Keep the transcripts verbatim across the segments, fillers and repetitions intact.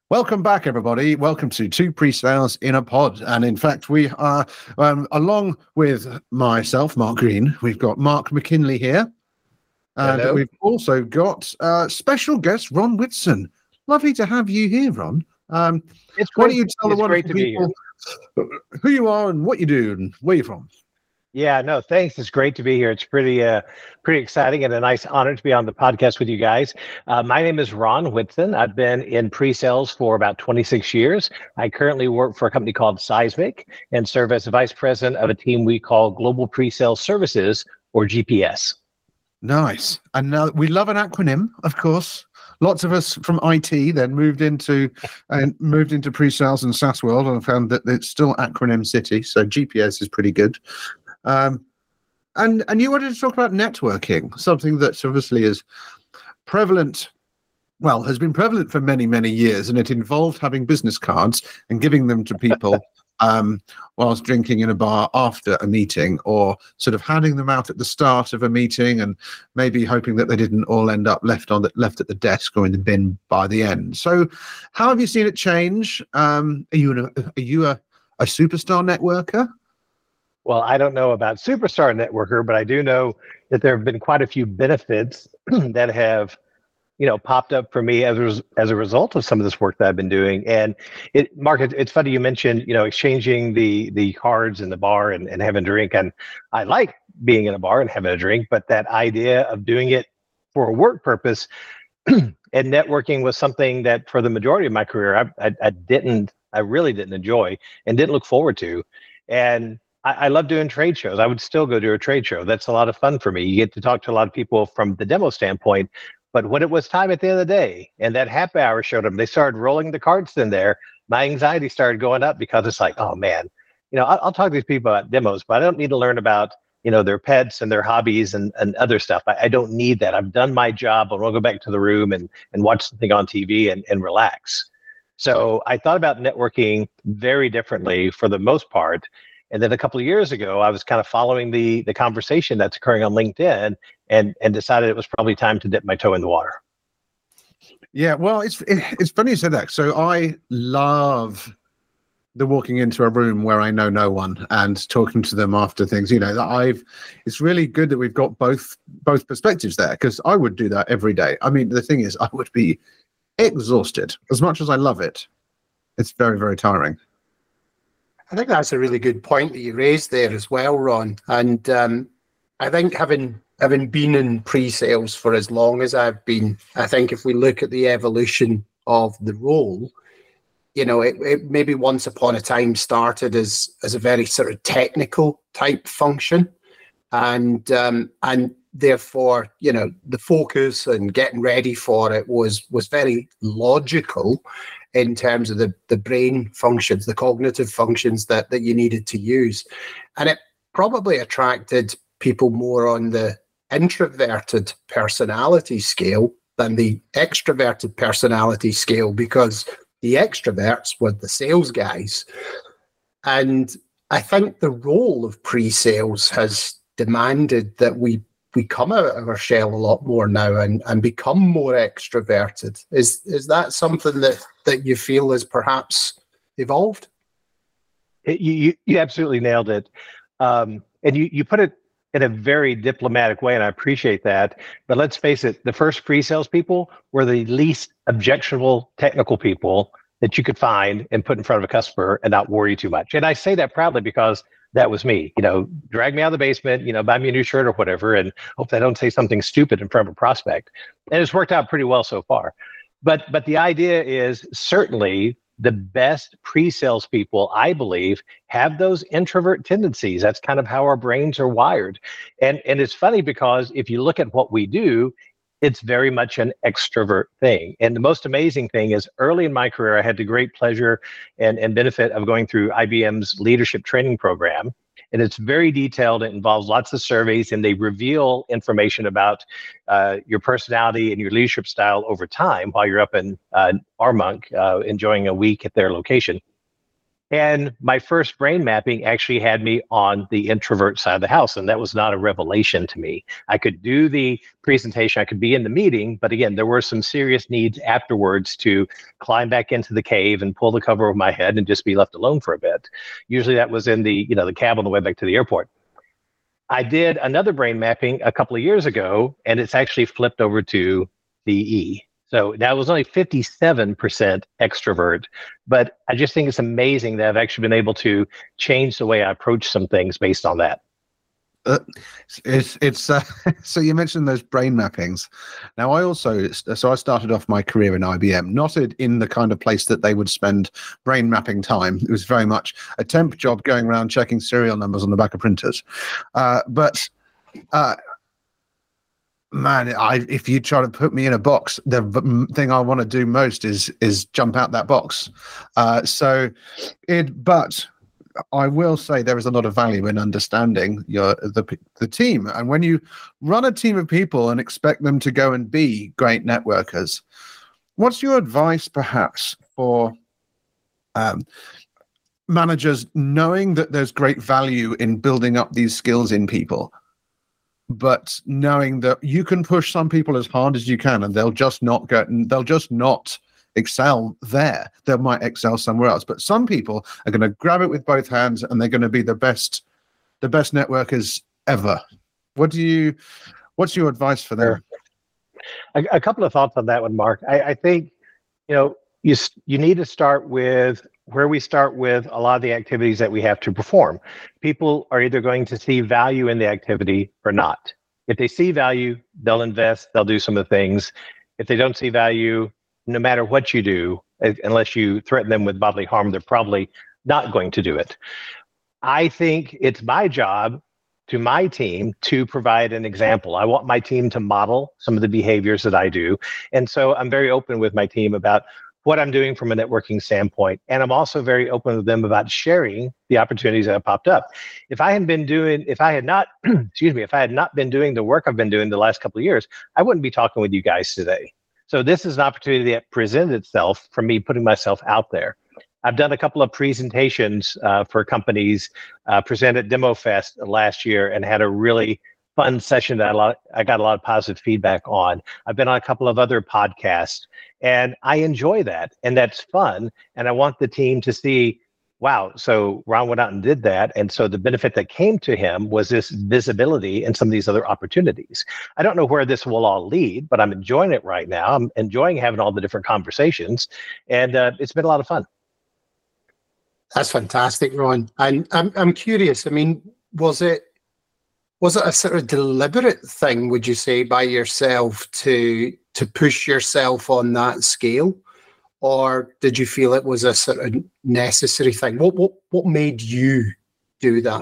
Welcome back, everybody. Welcome to Two Pre-Sales in a Pod. And in fact, we are, um, along with myself, Mark Green, we've got Mark McKinley here. And Hello. we've also got uh, special guest, Ron Whitson. Lovely to have you here, Ron. Um, it's why great, don't you tell the wonderful people who you are and what you do and where you're from? Yeah, no, thanks. It's great to be here. It's pretty, uh, pretty exciting and a nice honor to be on the podcast with you guys. Uh, my name is Ron Whitson. I've been in pre-sales for about twenty-six years. I currently work for a company called Seismic and serve as the vice president of a team we call Global Pre-Sales Services, or G P S. Nice. And uh, we love an acronym, of course. Lots of us from I T then moved into and uh, moved into pre-sales and SaaS world, and found that it's still acronym city. So G P S is pretty good. Um, and and you wanted to talk about networking, something that obviously is prevalent, well, has been prevalent for many, many years, and it involved having business cards and giving them to people um, whilst drinking in a bar after a meeting, or sort of handing them out at the start of a meeting and maybe hoping that they didn't all end up left on the, left at the desk or in the bin by the end. So how have you seen it change? Um, are you, an, are you a, a superstar networker? Well, I don't know about superstar networker, but I do know that there have been quite a few benefits that have, you know, popped up for me as a, as a result of some of this work that I've been doing. And it, Mark, it, it's funny you mentioned, you know, exchanging the the cards in the bar and, and having a drink. And I like being in a bar and having a drink, but that idea of doing it for a work purpose and networking was something that for the majority of my career, I, I, I didn't, I really didn't enjoy and didn't look forward to. And I, I love doing trade shows. I would still go to a trade show. That's a lot of fun for me. You get to talk to a lot of people from the demo standpoint. But when it was time at the end of the day and that happy hour showed up, they started rolling the cards in there. My anxiety started going up because it's like, oh man, you know, I'll, I'll talk to these people about demos, but I don't need to learn about, you know, their pets and their hobbies and, and other stuff. I, I don't need that. I've done my job. I want to go back to the room and, and watch something on T V and, and relax. So I thought about networking very differently for the most part. And then a couple of years ago, I was kind of following the the conversation that's occurring on LinkedIn and and decided it was probably time to dip my toe in the water. Yeah, well, it's it, it's funny you said that. So I love the walking into a room where I know no one and talking to them after things. You know, that I've. It's really good that we've got both both perspectives there, because I would do that every day. I mean, the thing is, I would be exhausted as much as I love it. It's very, very tiring. I think that's a really good point that you raised there as well, Ron. And um, I think having having been in pre-sales for as long as I've been, I think if we look at the evolution of the role, you know, it, it maybe once upon a time started as as a very sort of technical type function, and um, and therefore, you know, the focus and getting ready for it was was very logical in terms of the, the brain functions, the cognitive functions that, that you needed to use. And it probably attracted people more on the introverted personality scale than the extroverted personality scale, because the extroverts were the sales guys. And I think the role of pre-sales has demanded that we we come out of our shell a lot more now and, and become more extroverted. Is is that something that, that you feel has perhaps evolved? It, you, you absolutely nailed it. Um, and you, you put it in a very diplomatic way, and I appreciate that. But let's face it, the first pre-sales people were the least objectionable technical people that you could find and put in front of a customer and not worry too much. And I say that proudly because that was me. You know, drag me out of the basement, you know, buy me a new shirt or whatever, and hope I don't say something stupid in front of a prospect. And it's worked out pretty well so far. But but the idea is certainly the best pre-sales people, I believe, have those introvert tendencies. That's kind of how our brains are wired. And and it's funny because if you look at what we do, it's very much an extrovert thing. And the most amazing thing is early in my career, I had the great pleasure and, and benefit of going through I B M's leadership training program. And it's very detailed. It involves lots of surveys, and they reveal information about uh, your personality and your leadership style over time while you're up in uh, Armonk, uh, enjoying a week at their location. And my first brain mapping actually had me on the introvert side of the house. And that was not a revelation to me. I could do the presentation, I could be in the meeting, but again, there were some serious needs afterwards to climb back into the cave and pull the cover over my head and just be left alone for a bit. Usually that was in the, you know, the cab on the way back to the airport. I did another brain mapping a couple of years ago, and it's actually flipped over to the E. So that was only fifty-seven percent extrovert, but I just think it's amazing that I've actually been able to change the way I approach some things based on that. Uh, it's it's uh, so you mentioned those brain mappings. Now I also so I started off my career in I B M, not in the kind of place that they would spend brain mapping time. It was very much a temp job going around checking serial numbers on the back of printers. Uh, but uh, man, I if you try to put me in a box, the thing I want to do most is is jump out that box. Uh, so it, but. I will say there is a lot of value in understanding your the the team, and when you run a team of people and expect them to go and be great networkers, what's your advice, perhaps, for um, managers knowing that there's great value in building up these skills in people, but knowing that you can push some people as hard as you can, and they'll just not go, they'll just not. excel there. They might excel somewhere else, but some people are going to grab it with both hands and they're going to be the best the best networkers ever. What do you what's your advice for them? A, a couple of thoughts on that one, Mark. I, I think you know you you need to start with where we start with a lot of the activities that we have to perform. People are either going to see value in the activity or not. If they see value, they'll invest, they'll do some of the things. If they don't see value, no matter what you do, unless you threaten them with bodily harm, they're probably not going to do it. I think it's my job to my team to provide an example. I want my team to model some of the behaviors that I do. And so I'm very open with my team about what I'm doing from a networking standpoint. And I'm also very open with them about sharing the opportunities that have popped up. If I hadn't been doing, if I had not, excuse me, if I had not been doing the work I've been doing the last couple of years, I wouldn't be talking with you guys today. So this is an opportunity that presented itself for me putting myself out there. I've done a couple of presentations uh, for companies, uh, presented Demo Fest last year, and had a really fun session that a lot, I got a lot of positive feedback on. I've been on a couple of other podcasts, and I enjoy that, and that's fun. And I want the team to see, wow, so Ron went out and did that. And so the benefit that came to him was this visibility and some of these other opportunities. I don't know where this will all lead, but I'm enjoying it right now. I'm enjoying having all the different conversations, and uh, it's been a lot of fun. That's fantastic, Ron. And I'm I'm curious. I mean, was it was it a sort of deliberate thing, would you say, by yourself to to push yourself on that scale? Or did you feel it was a sort of necessary thing? What what what made you do that?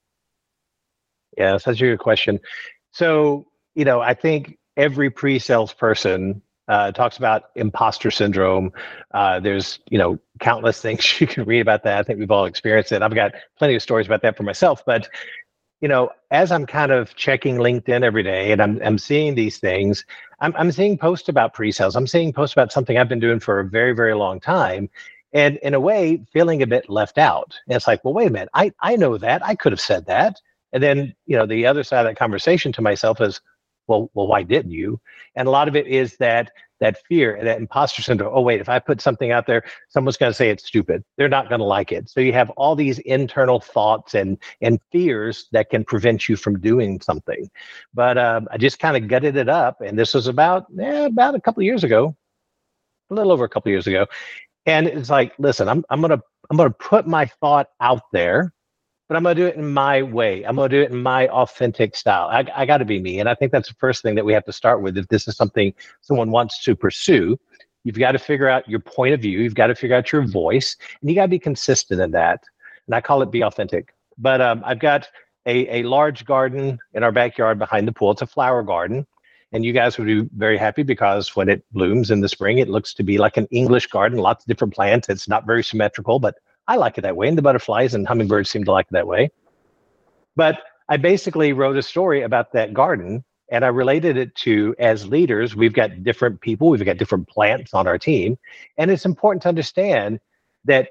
Yeah, such a good question. So, you know, I think every pre-sales person uh, talks about imposter syndrome. Uh, there's, you know, countless things you can read about that. I think we've all experienced it. I've got plenty of stories about that for myself. But, you know, as I'm kind of checking LinkedIn every day and I'm I'm seeing these things, I'm I'm seeing posts about pre-sales. I'm seeing posts about something I've been doing for a very, very long time. And in a way, feeling a bit left out. And it's like, well, wait a minute, I, I know that. I could have said that. And then, you know, the other side of that conversation to myself is, well, well, why didn't you? And a lot of it is that that fear, that imposter syndrome. Oh, wait, if I put something out there, someone's going to say it's stupid. They're not going to like it. So you have all these internal thoughts and and fears that can prevent you from doing something. But um, I just kind of gutted it up. And this was about, eh, about a couple of years ago, a little over a couple of years ago. And it's like, listen, I'm I'm gonna I'm gonna put my thought out there, but I'm gonna do it in my way. I'm gonna do it in my authentic style. I I got to be me, and I think that's the first thing that we have to start with. If this is something someone wants to pursue, you've got to figure out your point of view. You've got to figure out your voice, and you got to be consistent in that. And I call it be authentic. But um, I've got a a large garden in our backyard behind the pool. It's a flower garden. And you guys would be very happy because when it blooms in the spring, it looks to be like an English garden, lots of different plants. It's not very symmetrical, but I like it that way. And the butterflies and hummingbirds seem to like it that way. But I basically wrote a story about that garden, and I related it to, as leaders, we've got different people, we've got different plants on our team. And it's important to understand that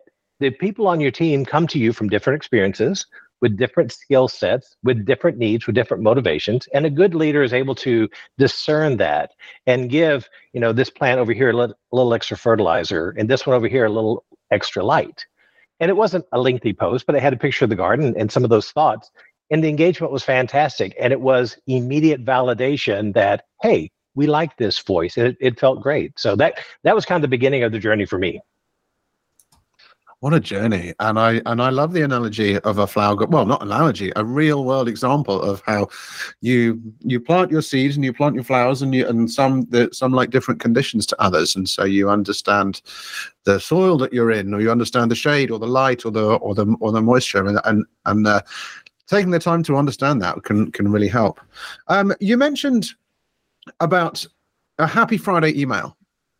the people on your team come to you from different experiences, with different skill sets, with different needs, with different motivations. And a good leader is able to discern that and give, you know, this plant over here a little, little extra fertilizer, and this one over here a little extra light. And it wasn't a lengthy post, but it had a picture of the garden and some of those thoughts. And the engagement was fantastic. And it was immediate validation that, hey, we like this voice. It, it felt great. So that that was kind of the beginning of the journey for me. What a journey. And I and I love the analogy of a flower garden. Well, not analogy, a real world example of how you you plant your seeds and you plant your flowers, and you and some that some like different conditions to others. And so you understand the soil that you're in, or you understand the shade or the light or the or the or the moisture, and and, and uh, taking the time to understand that can can really help. Um, you mentioned about a Happy Friday email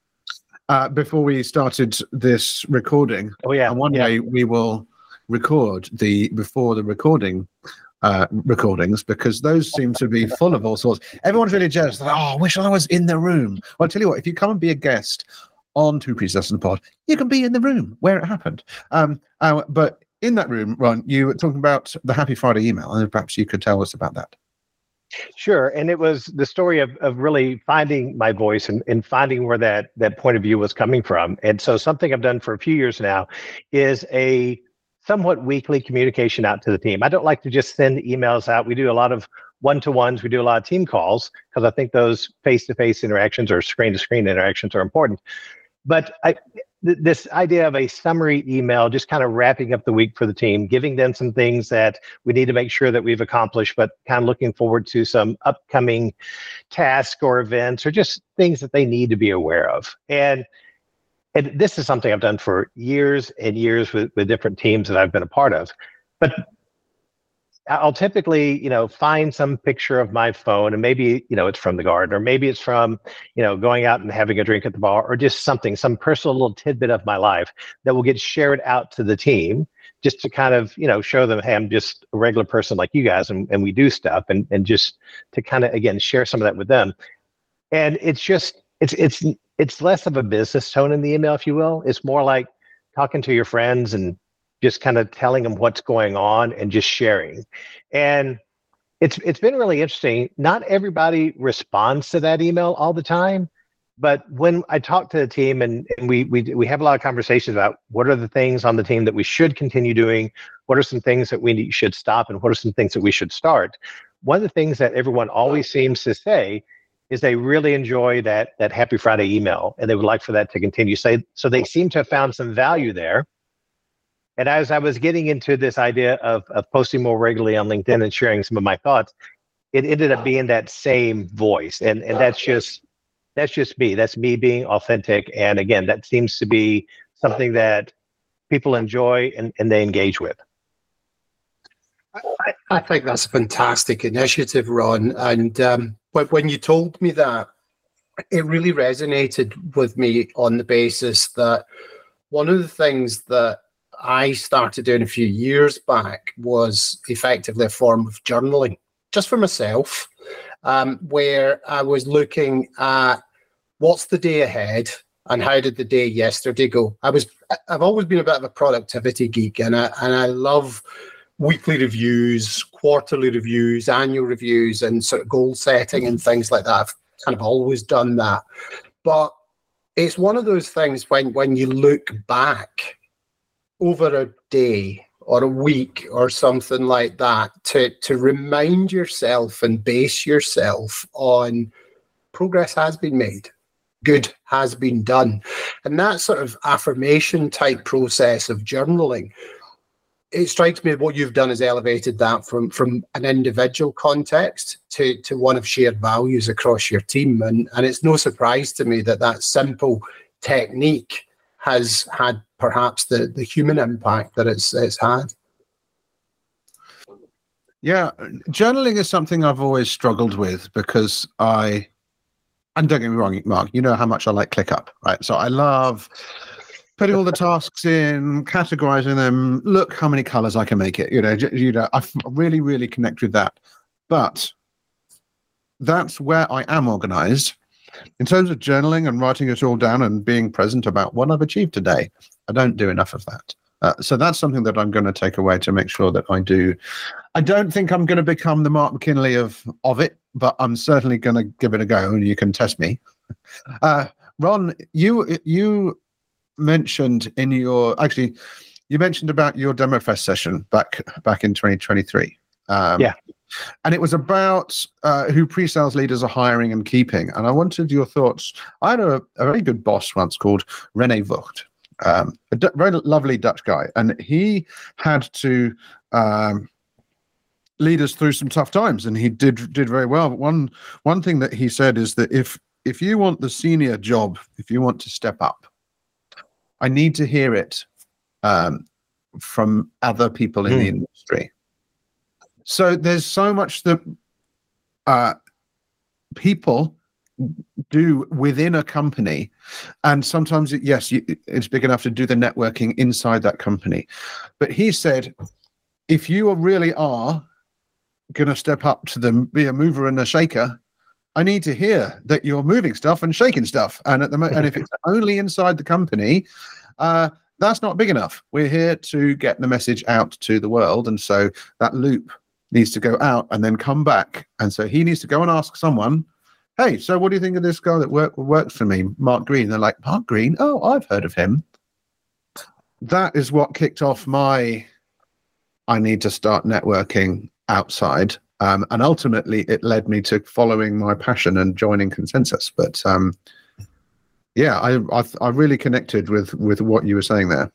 uh, before we started this recording. Oh yeah, and one yeah. day we will record the before the recording uh, recordings, because those seem to be full of all sorts. Everyone's really jealous. Like, oh, I wish I was in the room. Well, I'll tell you what, if you come and be a guest on Two Priests Less Than a Pod, you can be in the room where it happened. Um, uh, but in that room, Ron, you were talking about the Happy Friday email, and perhaps you could tell us about that. Sure. And it was the story of, of really finding my voice and, and finding where that, that point of view was coming from. And so something I've done for a few years now is a somewhat weekly communication out to the team. I don't like to just send emails out. We do a lot of one-to-ones. We do a lot of team calls, because I think those face-to-face interactions or screen-to-screen interactions are important. But I, th- this idea of a summary email, just kind of wrapping up the week for the team, giving them some things that we need to make sure that we've accomplished, but kind of looking forward to some upcoming tasks or events or just things that they need to be aware of. And, and this is something I've done for years and years with, with different teams that I've been a part of. But I'll typically, you know, find some picture of my phone, and maybe, you know, it's from the garden, or maybe it's from, you know, going out and having a drink at the bar, or just something, some personal little tidbit of my life that will get shared out to the team, just to kind of, you know, show them, hey, I'm just a regular person like you guys, and, and we do stuff, and, and just to kind of, again, share some of that with them. And it's just, it's, it's, it's less of a business tone in the email, if you will. It's more like talking to your friends and just kind of telling them what's going on and just sharing. And it's it's been really interesting. Not everybody responds to that email all the time, but when I talk to the team and, and we we we have a lot of conversations about what are the things on the team that we should continue doing, what are some things that we should stop, and what are some things that we should start. One of the things that everyone always seems to say is they really enjoy that that Happy Friday email, and they would like for that to continue. So, so they seem to have found some value there. And as I was getting into this idea of, of posting more regularly on LinkedIn and sharing some of my thoughts, it ended up being that same voice. And, and that's just that's just me. That's me being authentic. And again, that seems to be something that people enjoy and, and they engage with. I, I think that's a fantastic initiative, Ron. And um, when, when you told me that, it really resonated with me on the basis that one of the things that I started doing a few years back was effectively a form of journaling, just for myself, um, where I was looking at what's the day ahead and how did the day yesterday go. I was, I've always been a bit of a productivity geek, and I and I love weekly reviews, quarterly reviews, annual reviews, and sort of goal setting and things like that. I've kind of always done that, but it's one of those things when when you look back over a day or a week or something like that, to, to remind yourself and base yourself on progress has been made, good has been done. And that sort of affirmation type process of journaling, it strikes me what you've done is elevated that from, from an individual context to, to one of shared values across your team. And, and it's no surprise to me that that simple technique has had perhaps the, the human impact that it's it's had. Yeah, journaling is something I've always struggled with, because I, and don't get me wrong, Mark, you know how much I like ClickUp, right? So I love putting all the tasks in, categorizing them, look how many colors I can make it, you know, you know, I really, really connect with that. But that's where I am organized. In terms of journaling and writing it all down and being present about what I've achieved today, I don't do enough of that. Uh, so that's something that I'm going to take away to make sure that I do. I don't think I'm going to become the Mark McKinley of of it, but I'm certainly going to give it a go, and you can test me. Uh, Ron, you you mentioned in your actually you mentioned about your DemoFest session back back in twenty twenty-three. Um, yeah. And it was about uh, who pre-sales leaders are hiring and keeping. And I wanted your thoughts. I had a, a very good boss once called Rene Vogt, um, a d- very lovely Dutch guy. And he had to um, lead us through some tough times. And he did did very well. But one, one thing that he said is that if, if you want the senior job, if you want to step up, I need to hear it um, from other people in mm. the industry. So there's so much that uh, people do within a company, and sometimes, it, yes, you, it's big enough to do the networking inside that company. But he said, if you really are going to step up to the be a mover and a shaker, I need to hear that you're moving stuff and shaking stuff. And at the mo- and if it's only inside the company, uh, that's not big enough. We're here to get the message out to the world, and so that loop needs to go out and then come back. And so he needs to go and ask someone, hey, so what do you think of this guy that work, works for me, Mark Green? They're like, Mark Green? Oh, I've heard of him. That is what kicked off my, I need to start networking outside. Um, and ultimately, it led me to following my passion and joining Consensus. But um, yeah, I, I I really connected with with what you were saying there.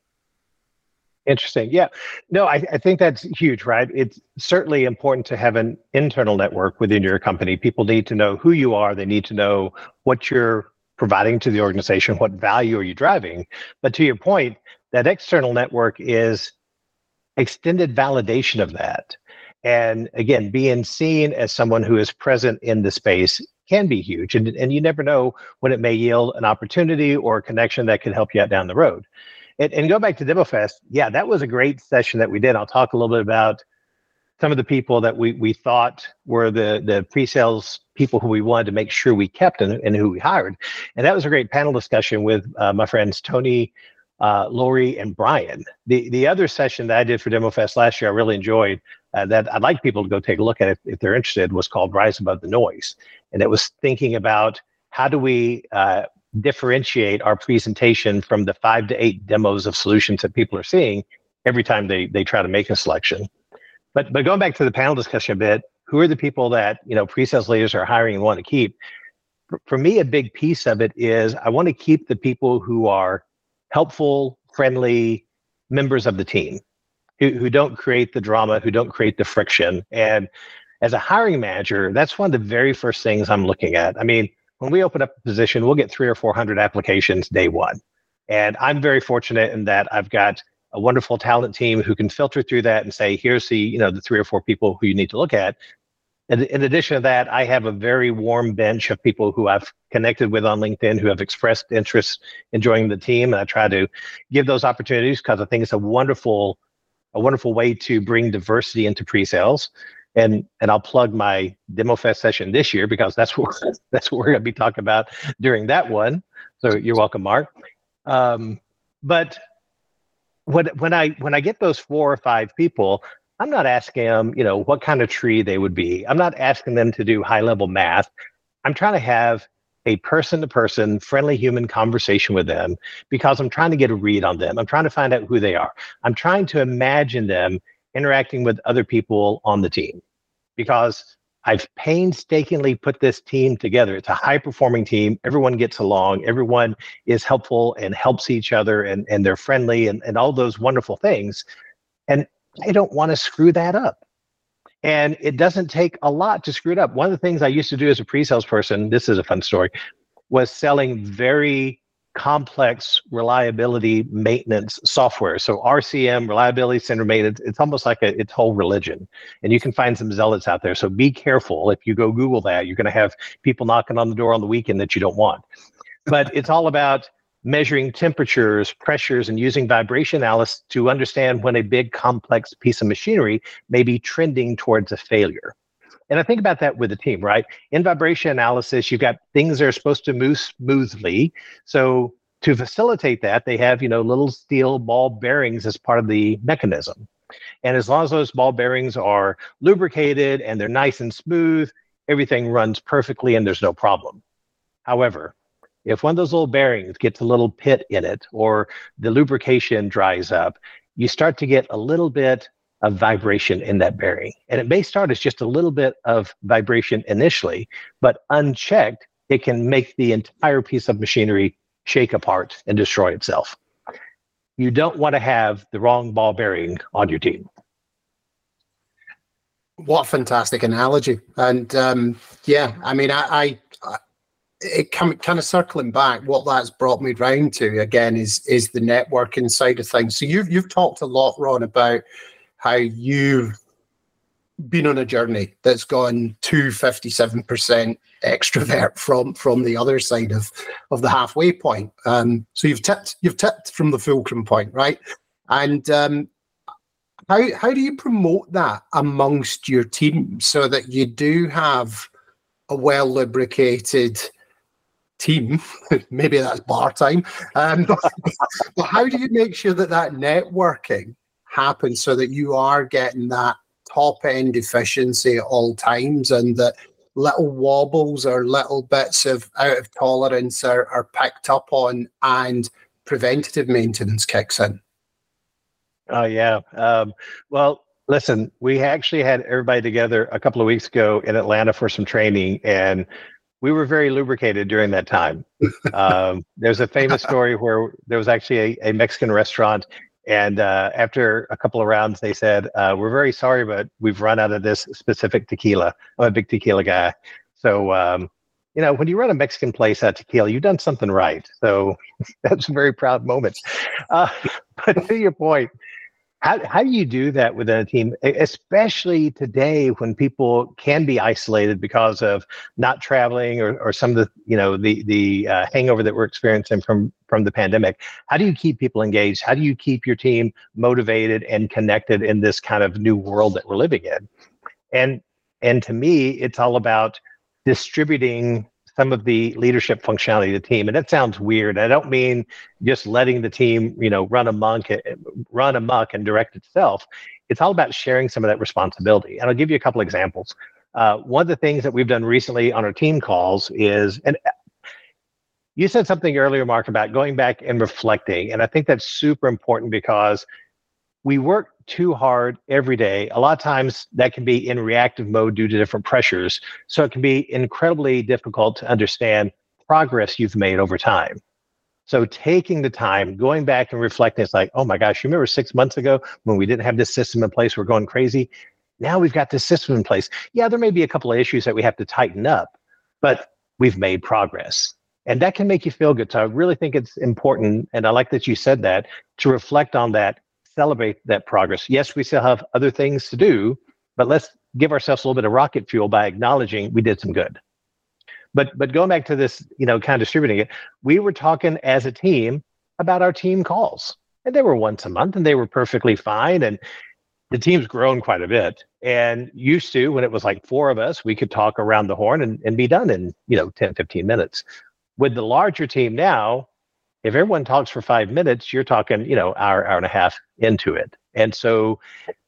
Interesting. Yeah. No, I, I think that's huge, right? It's certainly important to have an internal network within your company. People need to know who you are. They need to know what you're providing to the organization, what value are you driving. But to your point, that external network is extended validation of that. And again, being seen as someone who is present in the space can be huge. And, and you never know when it may yield an opportunity or a connection that could help you out down the road. And, and go back to DemoFest, yeah, that was a great session that we did. I'll talk a little bit about some of the people that we we thought were the the pre-sales people who we wanted to make sure we kept and, and who we hired. And that was a great panel discussion with uh, my friends Tony, uh, Lori, and Brian. The the other session that I did for DemoFest last year, I really enjoyed, uh, that I'd like people to go take a look at it if they're interested, was called Rise Above the Noise. And it was thinking about how do we uh, differentiate our presentation from the five to eight demos of solutions that people are seeing every time they they try to make a selection. But but going back to the panel discussion a bit, who are the people that, you know, pre-sales leaders are hiring and want to keep? For, for me, a big piece of it is I want to keep the people who are helpful, friendly members of the team, who who don't create the drama, who don't create the friction. And as a hiring manager, that's one of the very first things I'm looking at. I mean, when we open up a position, we'll get three or four hundred applications day one. And I'm very fortunate in that I've got a wonderful talent team who can filter through that and say, here's the, you know, the three or four people who you need to look at. And in addition to that, I have a very warm bench of people who I've connected with on LinkedIn who have expressed interest in joining the team. And I try to give those opportunities because I think it's a wonderful, a wonderful way to bring diversity into pre-sales. And and I'll plug my DemoFest session this year because that's what that's what we're going to be talking about during that one. So you're welcome, Mark. Um, but when when I when I get those four or five people, I'm not asking them, you know, what kind of tree they would be. I'm not asking them to do high level math. I'm trying to have a person-to-person, friendly human conversation with them because I'm trying to get a read on them. I'm trying to find out who they are. I'm trying to imagine them interacting with other people on the team because I've painstakingly put this team together. It's a high-performing team. Everyone gets along. Everyone is helpful and helps each other, and, and they're friendly and, and all those wonderful things. And I don't want to screw that up. And it doesn't take a lot to screw it up. One of the things I used to do as a pre-sales person, this is a fun story, was selling very complex reliability maintenance software. So R C M, reliability center maintenance, it's almost like a its whole religion. And you can find some zealots out there. So be careful. If you go Google that, you're going to have people knocking on the door on the weekend that you don't want. But it's all about measuring temperatures, pressures, and using vibration analysis to understand when a big complex piece of machinery may be trending towards a failure. And I think about that with the team, right? In vibration analysis, you've got things that are supposed to move smoothly. So to facilitate that, they have, you know, little steel ball bearings as part of the mechanism. And as long as those ball bearings are lubricated and they're nice and smooth, everything runs perfectly and there's no problem. However, if one of those little bearings gets a little pit in it or the lubrication dries up, you start to get a little bit of vibration in that bearing. And it may start as just a little bit of vibration initially, but unchecked, it can make the entire piece of machinery shake apart and destroy itself. You don't want to have the wrong ball bearing on your team. What a fantastic analogy. And um, yeah, I mean, I, I, I it kind of, kind of circling back, what that's brought me round to again is is the networking side of things. So you've you've talked a lot, Ron, about how you've been on a journey that's gone to fifty-seven percent extrovert from from the other side of of the halfway point. Um, so you've tipped you've tipped from the fulcrum point, right? And um, how how do you promote that amongst your team so that you do have a well lubricated team? Maybe that's bar time. Um, but, but how do you make sure that that networking happens so that you are getting that top end efficiency at all times, and that little wobbles or little bits of out of tolerance are, are picked up on and preventative maintenance kicks in? Oh, yeah. Um, well, listen, we actually had everybody together a couple of weeks ago in Atlanta for some training, and we were very lubricated during that time. Um, there's a famous story where there was actually a, a Mexican restaurant, and uh, after a couple of rounds, they said, uh, we're very sorry, but we've run out of this specific tequila. I'm a big tequila guy. So, um, you know, when you run a Mexican place at tequila, you've done something right. So that's a very proud moment. Uh, but to your point, How how do you do that within a team, especially today when people can be isolated because of not traveling or, or some of the, you know, the the uh, hangover that we're experiencing from from the pandemic? How do you keep people engaged? How do you keep your team motivated and connected in this kind of new world that we're living in? And and to me, it's all about distributing some of the leadership functionality of the team. And that sounds weird. I don't mean just letting the team, you know, run amok, run amok and direct itself. It's all about sharing some of that responsibility. And I'll give you a couple examples. Uh, one of the things that we've done recently on our team calls is, and you said something earlier, Mark, about going back and reflecting. And I think that's super important because we work too hard every day. A lot of times that can be in reactive mode due to different pressures. So it can be incredibly difficult to understand progress you've made over time. So taking the time, going back and reflecting, it's like, oh my gosh, you remember six months ago when we didn't have this system in place, we're going crazy. Now we've got this system in place. Yeah, there may be a couple of issues that we have to tighten up, but we've made progress. And that can make you feel good. So I really think it's important, and I like that you said that, to reflect on that, celebrate that progress. Yes, we still have other things to do, but let's give ourselves a little bit of rocket fuel by acknowledging we did some good. But but going back to this, you know, kind of distributing it, we were talking as a team about our team calls. And they were once a month and they were perfectly fine. And the team's grown quite a bit. And used to, when it was like four of us, we could talk around the horn and, and be done in, you know, ten, fifteen minutes. With the larger team now, if everyone talks for five minutes, you're talking, you know, hour, hour and a half into it. And so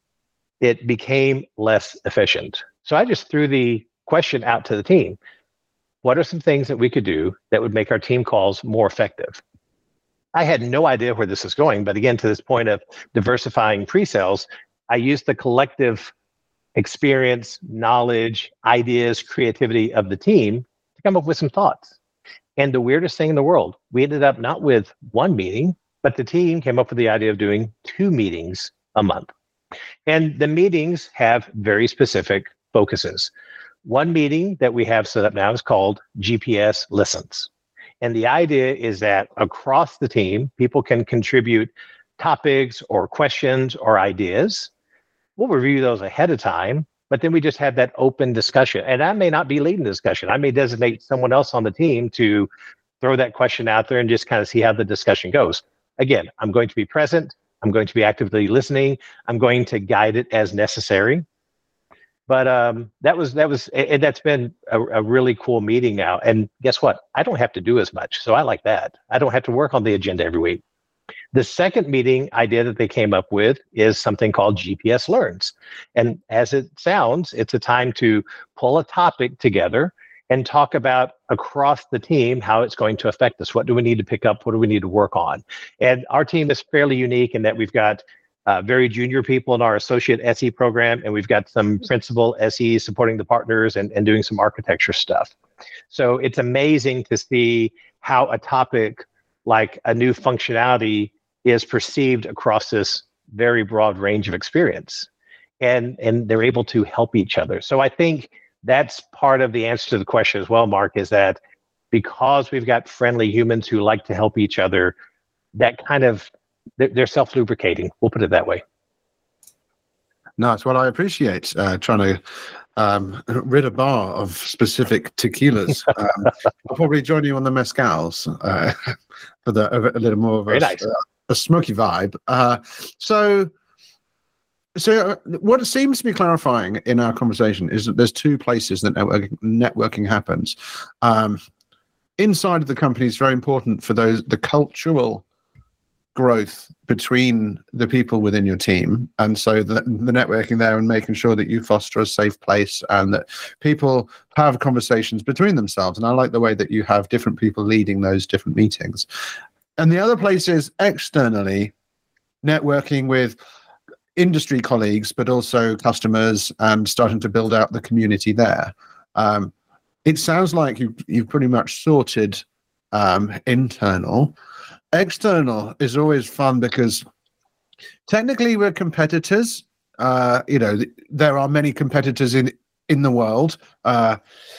it became less efficient. So I just threw the question out to the team. What are some things that we could do that would make our team calls more effective? I had no idea where this is going, but again, to this point of diversifying pre-sales, I used the collective experience, knowledge, ideas, creativity of the team to come up with some thoughts. And the weirdest thing in the world, we ended up not with one meeting, but the team came up with the idea of doing two meetings a month. And the meetings have very specific focuses. One meeting that we have set up now is called G P S Listens. And the idea is that across the team, people can contribute topics or questions or ideas. We'll review those ahead of time, but then we just have that open discussion. And I may not be leading the discussion. I may designate someone else on the team to throw that question out there and just kind of see how the discussion goes. Again, I'm going to be present. I'm going to be actively listening. I'm going to guide it as necessary. But um, that was that was and that's been a, a really cool meeting now. And guess what? I don't have to do as much, so I like that. I don't have to work on the agenda every week. The second meeting idea that they came up with is something called G P S Learns. And as it sounds, it's a time to pull a topic together and talk about across the team how it's going to affect us. What do we need to pick up? What do we need to work on? And our team is fairly unique in that we've got uh, very junior people in our associate S E program, and we've got some principal S Es supporting the partners and, and doing some architecture stuff. So it's amazing to see how a topic like a new functionality is perceived across this very broad range of experience, and and they're able to help each other. So I think that's part of the answer to the question as well, Mark, is that because we've got friendly humans who like to help each other, that kind of, they're, they're self-lubricating. We'll put it that way. No, it's what I appreciate, uh, trying to um, rid a bar of specific tequilas. Um, I'll probably join you on the mezcals uh, for the a, a little more of a, nice. uh, a smoky vibe. Uh, so, so uh, what seems to be clarifying in our conversation is that there's two places that networking, networking happens. Um, inside of the company is very important for those the cultural growth between the people within your team, and so the, the networking there and making sure that you foster a safe place and that people have conversations between themselves. And I like the way that you have different people leading those different meetings. And the other place is externally networking with industry colleagues, but also customers, and starting to build out the community there. Um, it sounds like you, you've pretty much sorted um, internal. External is always fun because technically we're competitors. Uh, you know, th- there are many competitors in, in the world. Uh,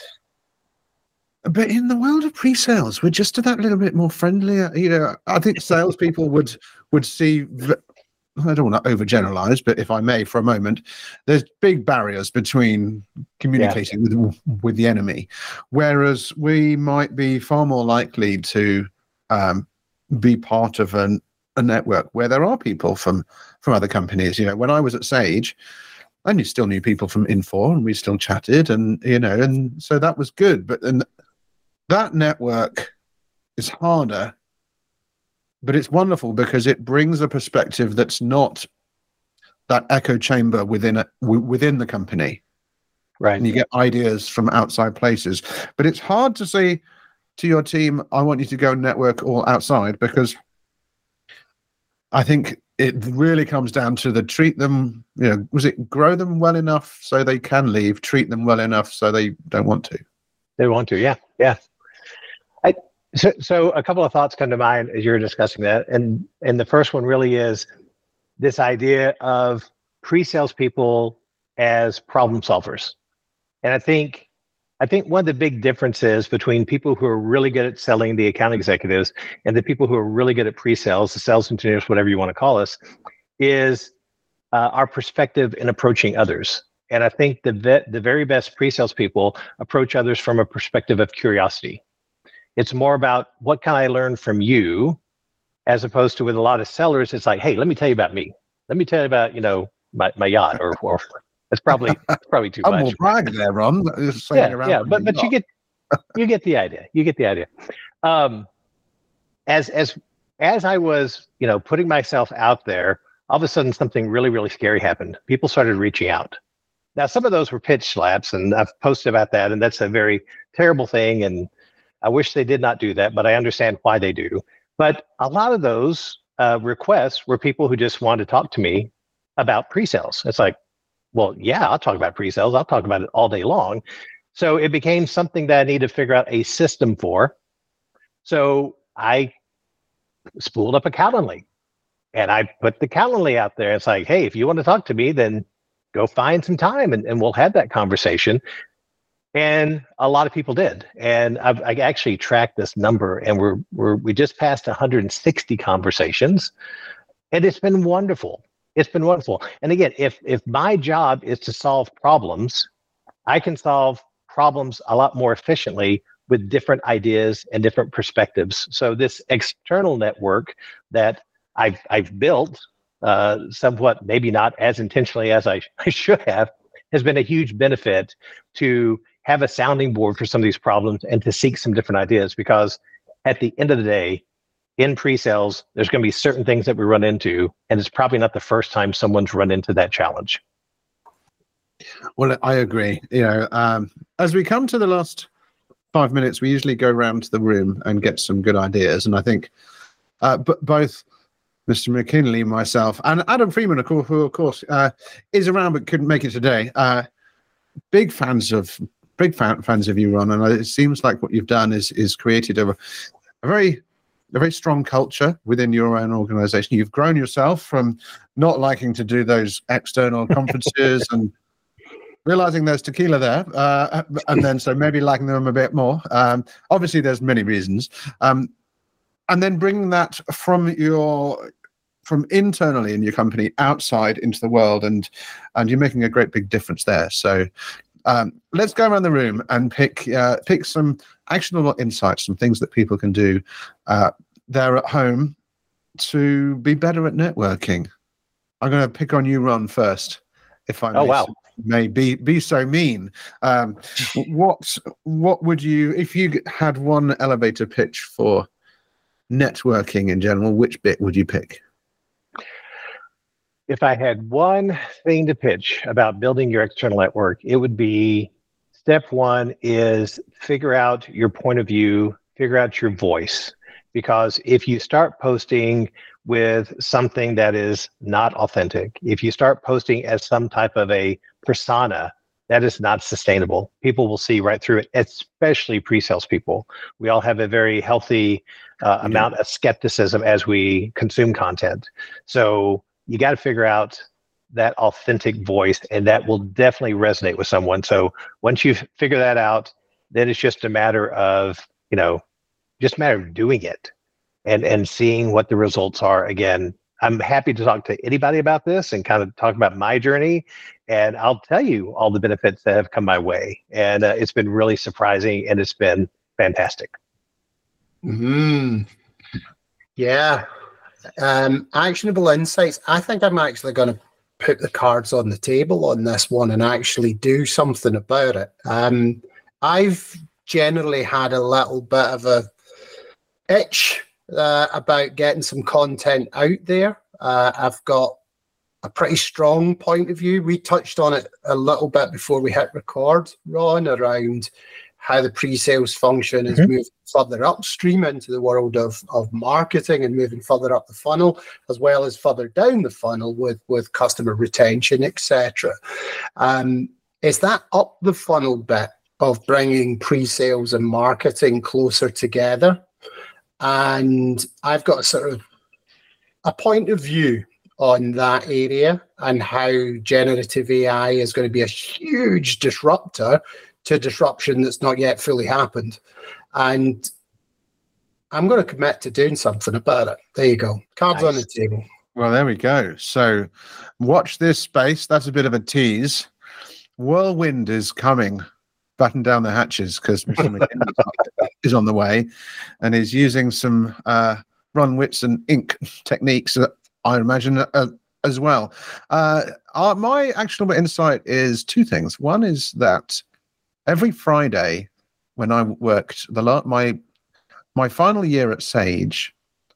but in the world of pre-sales, we're just that little bit more friendly. You know, I think salespeople would would see, v- I don't want to overgeneralize, but if I may for a moment, there's big barriers between communicating yeah. with, with the enemy. Whereas we might be far more likely to um, be part of an, a network where there are people from from other companies. You know, when I was at Sage, I knew, still knew people from Infor, and we still chatted, and you know, and so that was good. But then that network is harder, but it's wonderful because it brings a perspective that's not that echo chamber within a, w- within the company, right? And you get ideas from outside places. But it's hard to say to your team, I want you to go network all outside, because I think it really comes down to the treat them, you know, was it grow them well enough so they can leave, treat them well enough so they don't want to. They want to, yeah, yeah. I, so, so a couple of thoughts come to mind as you're discussing that. And, and the first one really is this idea of pre-sales people as problem solvers. And I think I think one of the big differences between people who are really good at selling, the account executives, and the people who are really good at pre-sales, the sales engineers, whatever you want to call us, is uh, our perspective in approaching others. And I think the vet, the very best pre-sales people approach others from a perspective of curiosity. It's more about what can I learn from you, as opposed to with a lot of sellers, it's like, hey, let me tell you about me. Let me tell you about, you know, my, my yacht, or, or It's probably it's probably too I'm much. more brag there, Ron. Yeah, yeah, but but you get you get the idea. You get the idea. Um, as as as I was, you know, putting myself out there, all of a sudden something really really scary happened. People started reaching out. Now some of those were pitch slaps, and I've posted about that, and that's a very terrible thing. And I wish they did not do that, but I understand why they do. But a lot of those uh, requests were people who just wanted to talk to me about pre-sales. It's like, well, yeah, I'll talk about pre-sales. I'll talk about it all day long. So it became something that I needed to figure out a system for. So I spooled up a Calendly, and I put the Calendly out there. It's like, hey, if you want to talk to me, then go find some time, and, and we'll have that conversation. And a lot of people did. And I've I actually tracked this number, and we're, we're we just passed one hundred sixty conversations, and it's been wonderful. It's been wonderful. And again, if if my job is to solve problems, I can solve problems a lot more efficiently with different ideas and different perspectives. So this external network that I've I've built, uh, somewhat maybe not as intentionally as I, I should have, has been a huge benefit to have a sounding board for some of these problems and to seek some different ideas, because at the end of the day, in pre-sales, there's going to be certain things that we run into, and it's probably not the first time someone's run into that challenge. Well, I agree. You know, um, as we come to the last five minutes, we usually go around the room and get some good ideas. And I think uh, b- both Mister McKinley, myself, and Adam Freeman, of course, who of course uh, is around but couldn't make it today. Uh, big fans of big fan, fans of you, Ron, and it seems like what you've done is is created a, a very a very strong culture within your own organization. You've grown yourself from not liking to do those external conferences and realizing there's tequila there, uh, and then so maybe liking them a bit more. Um, obviously, there's many reasons, um, and then bringing that from your from internally in your company outside into the world, and and you're making a great big difference there. So um, let's go around the room and pick uh, pick some actionable insights, some things that people can do uh, there at home to be better at networking. I'm going to pick on you, Ron, first, if I may. Oh, wow. May be be so mean. Um, what what would you, if you had one elevator pitch for networking in general, which bit would you pick? If I had one thing to pitch about building your external network, it would be step one is figure out your point of view, figure out your voice. Because if you start posting with something that is not authentic, if you start posting as some type of a persona, that is not sustainable. People will see right through it, especially pre-sales people. We all have a very healthy uh, mm-hmm. amount of skepticism as we consume content. So you got to figure out that authentic voice, and that will definitely resonate with someone. So once you figure that out, then it's just a matter of, you know, just a matter of doing it and, and seeing what the results are. Again, I'm happy to talk to anybody about this and kind of talk about my journey. And I'll tell you all the benefits that have come my way. And uh, it's been really surprising, and it's been fantastic. Mm. Yeah. Um, actionable insights. I think I'm actually going to put the cards on the table on this one and actually do something about it. Um, I've generally had a little bit of a itch uh, about getting some content out there. Uh, I've got a pretty strong point of view. We touched on it a little bit before we hit record, Ron, around how the pre-sales function is mm-hmm. moving further upstream into the world of, of marketing and moving further up the funnel, as well as further down the funnel with, with customer retention, et cetera. Um, is that up the funnel bit of bringing pre-sales and marketing closer together? And I've got a sort of a point of view on that area and how generative A I is going to be a huge disruptor to disruption that's not yet fully happened. And I'm going to commit to doing something about it. There you go. Cards nice. On the table. Well, there we go. So watch this space. That's a bit of a tease. Whirlwind is coming. Batten down the hatches, because Mister McKinley is on the way and is using some uh, Ron Whitson ink techniques, uh, I imagine, uh, as well. Uh, our, my actionable insight is two things. One is that every Friday when I worked, the la- my my final year at Sage,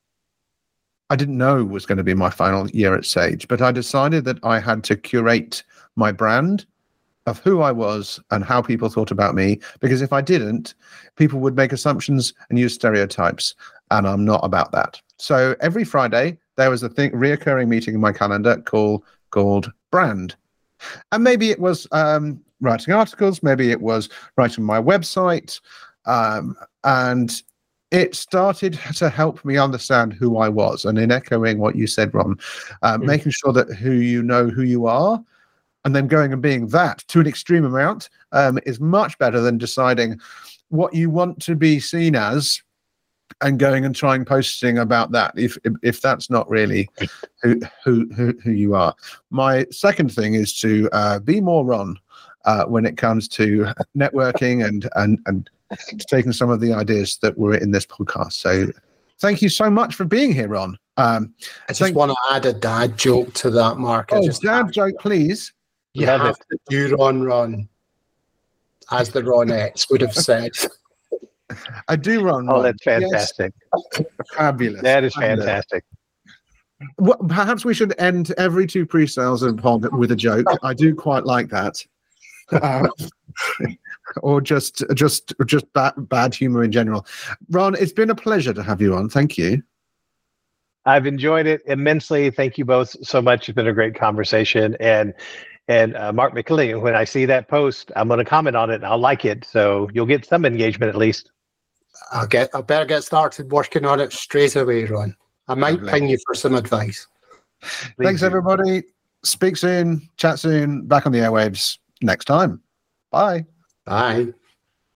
I didn't know it was going to be my final year at Sage, but I decided that I had to curate my brand of who I was and how people thought about me, because if I didn't, people would make assumptions and use stereotypes, and I'm not about that. So every Friday, there was a thing, reoccurring meeting in my calendar called, called brand. And maybe it was um, writing articles, maybe it was writing my website, um, and it started to help me understand who I was. And in echoing what you said, Ron, uh, mm. making sure that who you know who you are, and then going and being that to an extreme amount um, is much better than deciding what you want to be seen as and going and trying posting about that, if if, if that's not really who, who who who you are. My second thing is to uh, be more Ron uh, when it comes to networking and and and taking some of the ideas that were in this podcast. So thank you so much for being here, Ron. Um, I just want to add a dad joke to that, Mark. Oh, dad joke, please. You Love have it. to do Ron Ron, as the Ronettes would have said. I do run. Oh, Ron. that's fantastic. Yes. Fabulous. That is Fabulous. fantastic. Well, perhaps we should end every two pre-sales and pod with a joke. I do quite like that. Uh, or just just just bad, bad humor in general. Ron, it's been a pleasure to have you on. Thank you. I've enjoyed it immensely. Thank you both so much. It's been a great conversation. And and uh, Mark McLean, when I see that post, I'm going to comment on it and I'll like it. So you'll get some engagement at least. I'll get. I better get started working on it straight away, Ron. I might Lovely. ping you for some advice. Please Thanks, do. everybody. Speak soon. Chat soon. Back on the airwaves next time. Bye. Bye.